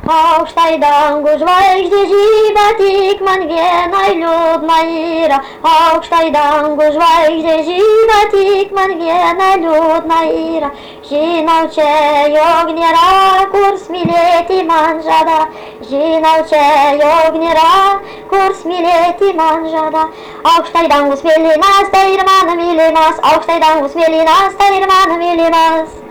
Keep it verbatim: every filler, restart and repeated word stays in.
Aukštai dangų žvaigždė žyba, tik man vienai liūdna yra. Aukštai dangų žvaigždė žyba, tik man vienai liūdna yra. Žinau čia, jog nėra, kur smilėti man žada. Žinau čia, jog nėra, kur smilėti man žada. Aukštai dangus mėlynas, tai ir mano mylimas. Aukštai dangus mėlynas, tai ir mano mylimas.